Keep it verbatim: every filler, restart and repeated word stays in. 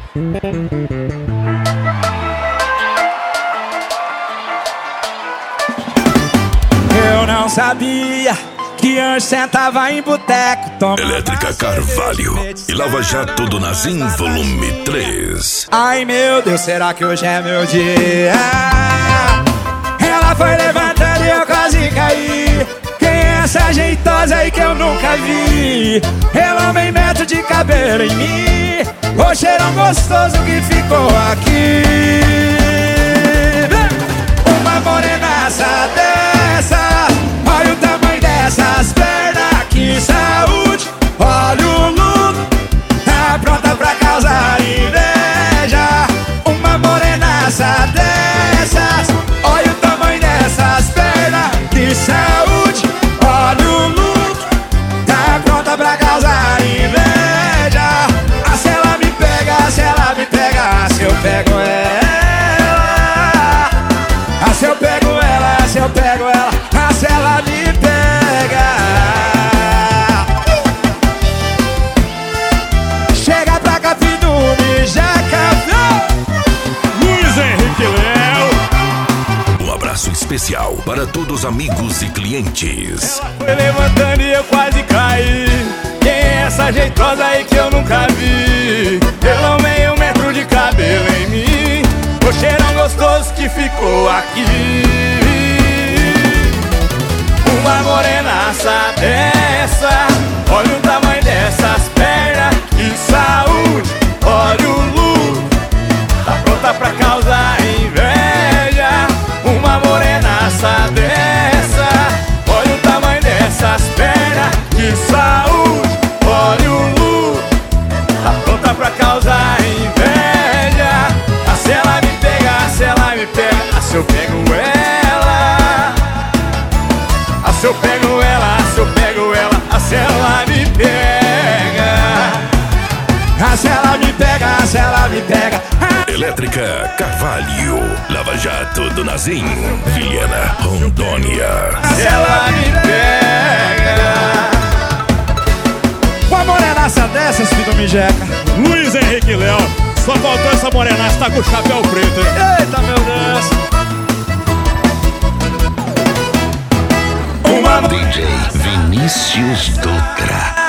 Eu não sabia que antes sentava em boteco. Elétrica Carvalho e Lava Jato do Nazim, volume três. Ai meu Deus, será que hoje é meu dia? Ela foi levantando e eu quase caí. Quem é essa jeitosa aí que eu nunca vi? Ela vem metro de cabelo em mim. O cheirão gostoso que ficou aqui. Uma morenaça dessa, olha o tamanho dessas pernas, que saúde. Olha o look, tá pronta pra causar inveja. Uma morenaça dessas, olha o tamanho dessas pernas, que saúde. Olha o look, tá pronta pra causar inveja. Ah, se ela me pega, se ela me pega, se eu pego ela. Ah, se eu pego ela, se eu pego ela, ah, se ela me pega. Chega pra cá, filho do Mijaca. Luiz Henrique Léo. Um abraço especial para todos os amigos e clientes. Ela foi levantando e eu quase caí. Quem é essa jeitosa aí que eu nunca vi? Ela meio metro de cabelo em mim. O cheirão gostoso que ficou aqui. Uma morenaça dessa, olha o tamanho dessas pernas, que saúde. Olha o look, tá pronta pra causar inveja. Uma morenaça dessa, olha o tamanho dessas pernas, que saúde. Olha o look, tá pronta pra causar inveja. Ah, se ela me pega, se ela me pega, ah, se eu pego ela. Ah, se eu pego ela, ah, se eu pego ela, ah, se ela me pega. Ah, se ela me pega, ah, se ela me pega. Ah, Elétrica Carvalho, Lava Jato do Nazim, Vilhena, Rondônia. se ela me pega. Uma morenaça dessas, filho do Mijeca. Luiz Henrique Léo. Só faltou essa morenaça, tá com o chapéu preto, hein? Eita, meu Deus. D J Vinícius Dutra.